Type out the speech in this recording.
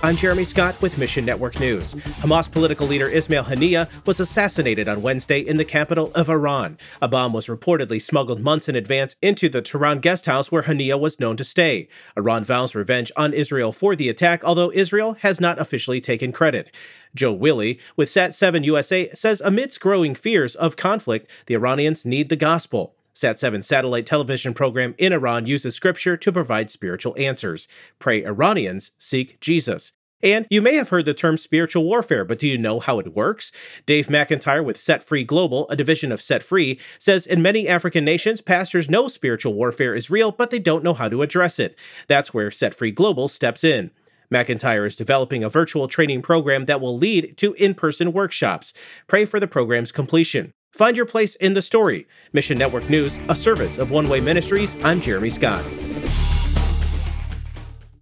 I'm Jeremy Scott with Mission Network News. Hamas political leader Ismail Haniyeh was assassinated on Wednesday in the capital of Iran. A bomb was reportedly smuggled months in advance into the Tehran guest house where Haniyeh was known to stay. Iran vows revenge on Israel for the attack, although Israel has not officially taken credit. Joe Willie with Sat7 USA says amidst growing fears of conflict, the Iranians need the gospel. Sat7's satellite television program in Iran uses scripture to provide spiritual answers. Pray Iranians seek Jesus. And you may have heard the term spiritual warfare, but do you know how it works? Dave McIntyre with Set Free Global, a division of Set Free, says in many African nations, pastors know spiritual warfare is real, but they don't know how to address it. That's where Set Free Global steps in. McIntyre is developing a virtual training program that will lead to in-person workshops. Pray for the program's completion. Find your place in the story. Mission Network News, a service of One Way Ministries. I'm Jeremy Scott.